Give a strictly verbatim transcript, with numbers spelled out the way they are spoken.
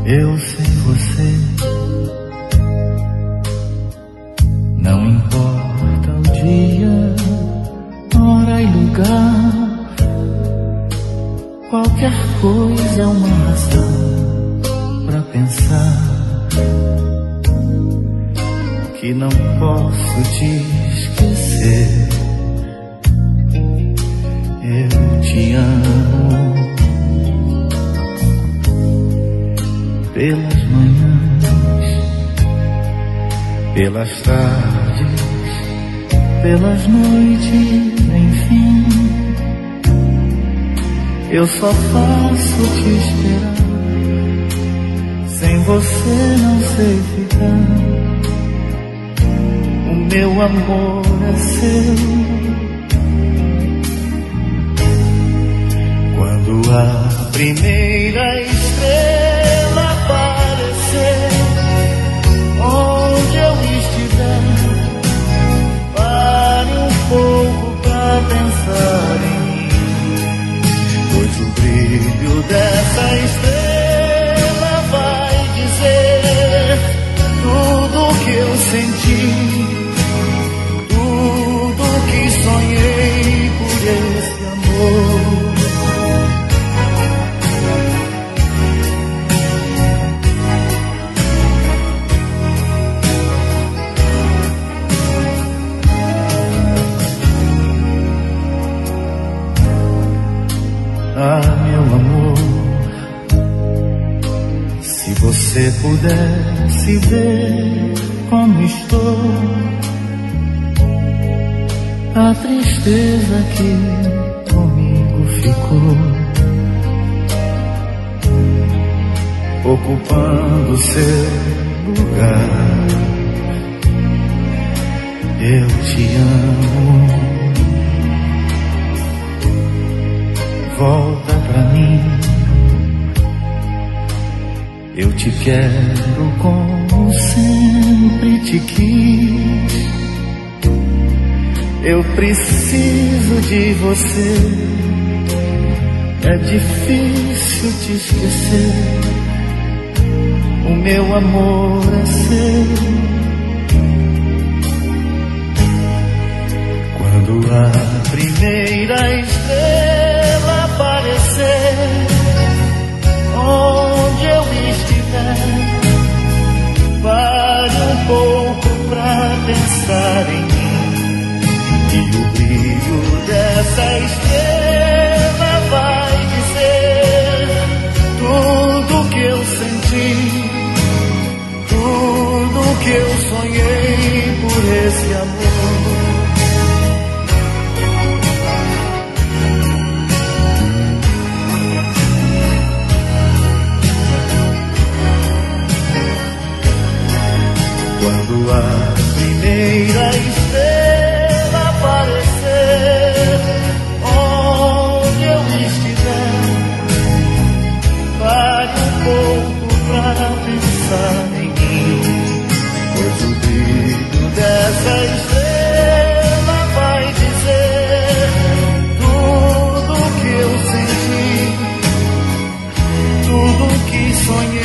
Eu sem você, não importa o dia, hora e lugar, qualquer coisa é uma razão pra pensar que não posso te esquecer. Eu te amo pelas manhãs, pelas tardes, pelas noites, enfim. Eu só faço te esperar, sem você não sei ficar. O meu amor é seu. Quando a primeira estrela aparecer, onde eu estiver, pare um pouco pra pensar em mim, pois o brilho dessa estrela vai dizer tudo que eu senti, tudo que sonhei por esse amor. Ah, meu amor, se você pudesse ver como estou, a tristeza que comigo ficou, ocupando seu lugar. Eu te amo, volta pra mim. Eu te quero como sempre te quis. Eu preciso de você. É difícil te esquecer. O meu amor é seu. Quando a primeira estrela aparecer, onde eu estiver, pare um pouco pra pensar em mim, e o brilho dessa estrela vai dizer tudo que eu senti, tudo que eu sonhei por esse amor. Quando a primeira estrela aparecer, onde eu estiver, pare um pouco pra pensar em mim, pois o brilho dessa estrela vai dizer tudo que eu senti, tudo que sonhei